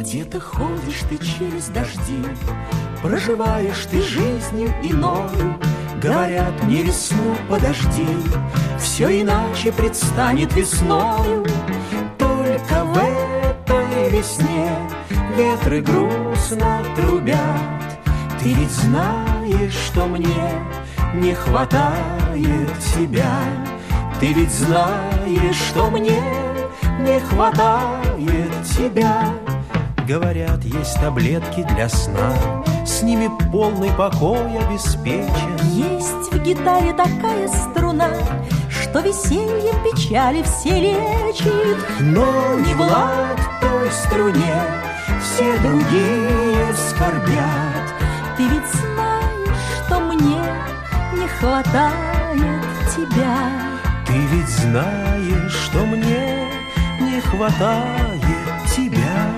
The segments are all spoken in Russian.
Где-то ходишь ты через дожди, проживаешь ты жизнью иною. Говорят мне: весну подожди, все иначе предстанет весною. Только в этой весне ветры грустно трубят. Ты ведь знаешь, что мне не хватает тебя. Ты ведь знаешь, что мне не хватает тебя. Говорят, есть таблетки для сна, с ними полный покой обеспечен. Есть в гитаре такая струна, что весельем печали все лечит. Но не Влад той струне, все другие скорбят. Ты ведь знаешь, что мне не хватает тебя. Ты ведь знаешь, что мне не хватает тебя.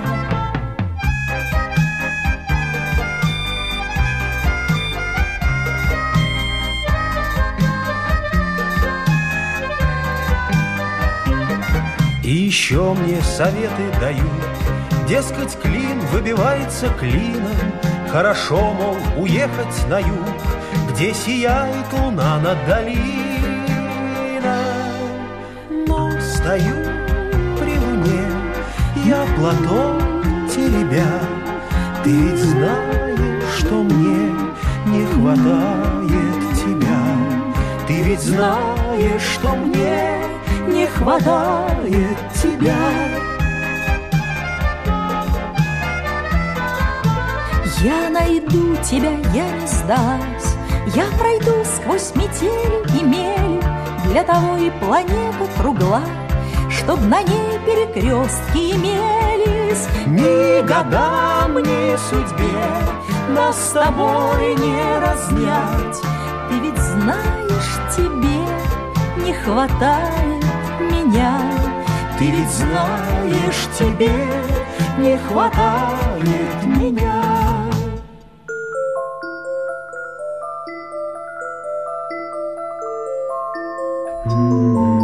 И еще мне советы дают, дескать, клин выбивается клином. Хорошо, мол, уехать на юг, где сияет луна над долиной. Но стою при луне, я платок теребя. Ты ведь знаешь, что мне не хватает тебя. Ты ведь знаешь, что мне не хватает тебя. Я найду тебя, я не сдамся. Я пройду сквозь метели и мели. Для того и планета кругла, чтоб на ней перекрестки имелись. Ни годам, ни судьбе нас с тобой не разнять. Ты ведь знаешь, тебе не хватает меня. Ты ведь знаешь, тебе не хватает меня. Mm-hmm.